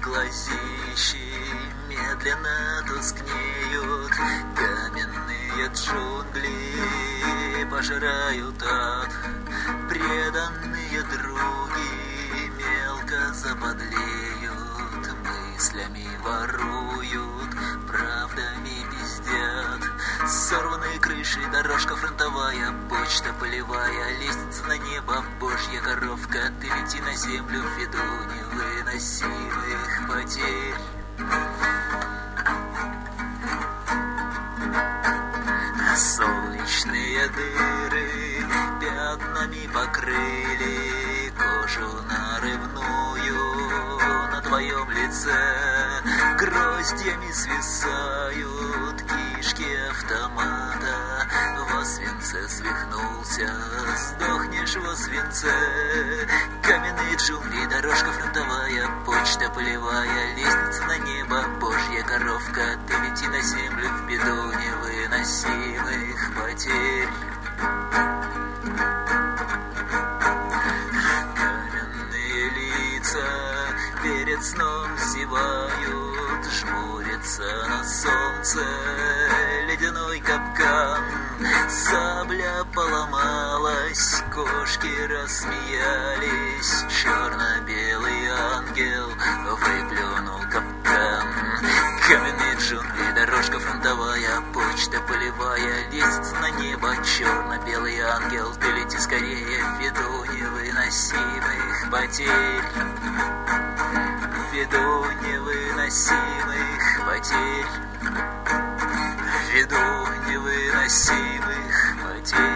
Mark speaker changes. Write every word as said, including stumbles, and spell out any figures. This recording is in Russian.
Speaker 1: глазищи медленно тускнеют, каменные джунгли пожирают ад, преданные други мелко заподлеют, мыслями воруют, правдами пиздят. Сорванные крыши, дорожка фронтовая, почта полевая, лестница на небо, божья коровка, ты лети на землю ввиду невыносимых потерь. Солнечные дыры пятнами покрыли кожу нарывную на твоем лице, гроздьями свисают кишки автомата. Во свинце свихнулся, сдохнешь во свинце. Каменные джунгли, дорожка фронтовая, почта полевая, лестница на небо, божья коровка, ты лети на землю в беду невыносимых потерь. Каменные лица перед сном зевают, жмурятся на солнце ледяной капкан. Сабля поломалась, кошки рассмеялись, черно-белый ангел выплюнул капкан. Каменные джунгли, дорожка фронтовая, почта полевая, лестница на небо, черно-белый ангел, ты лети скорее ввиду невыносимых потерь, ввиду невыносимых потерь, ввиду невыносимых потерь.